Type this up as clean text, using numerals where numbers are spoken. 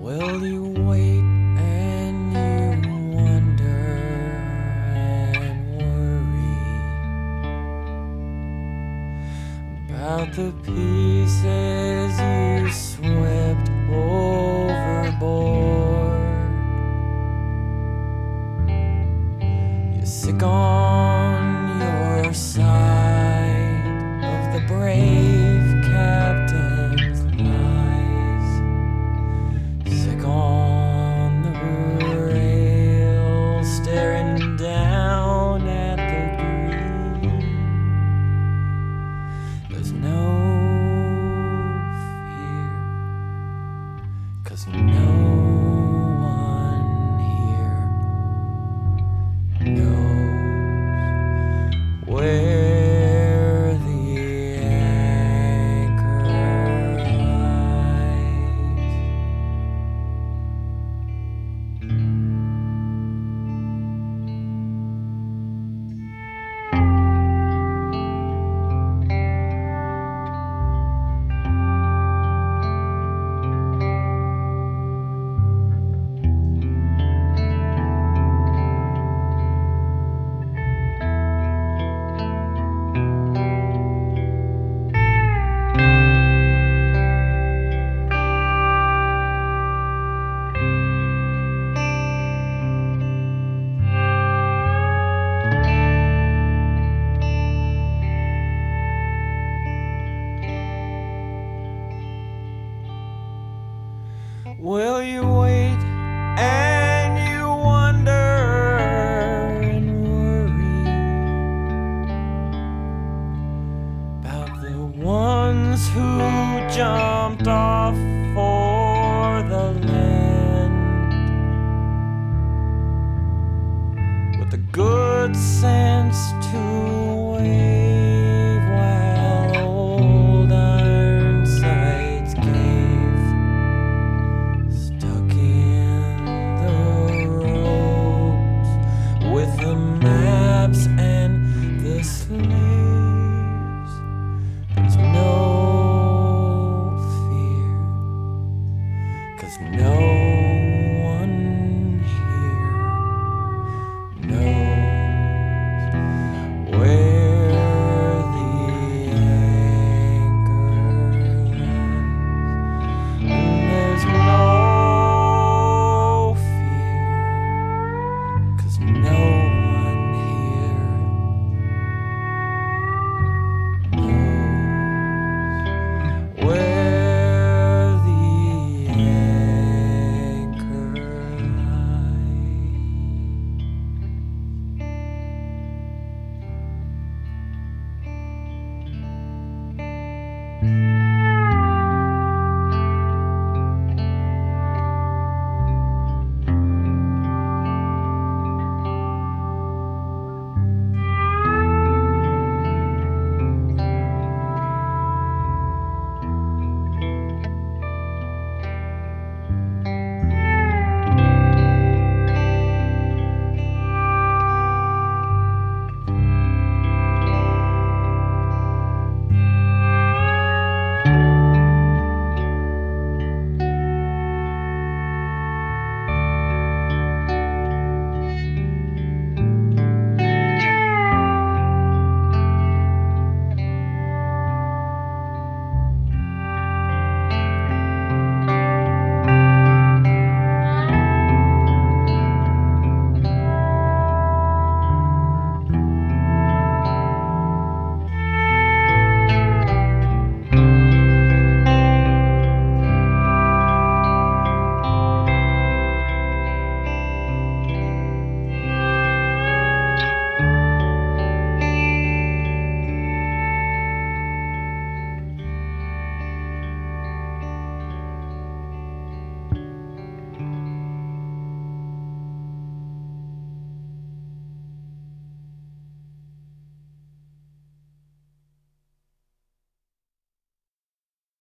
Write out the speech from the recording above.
Will you wait and you wonder and worry about the pieces you swept overboard? You're sick on your side of the brave captain's lies, sick on the rail, staring down at the green. There's no fear, 'cause no one here knows where the anchor lies. Will you wait and you wonder and worry about the ones who jumped off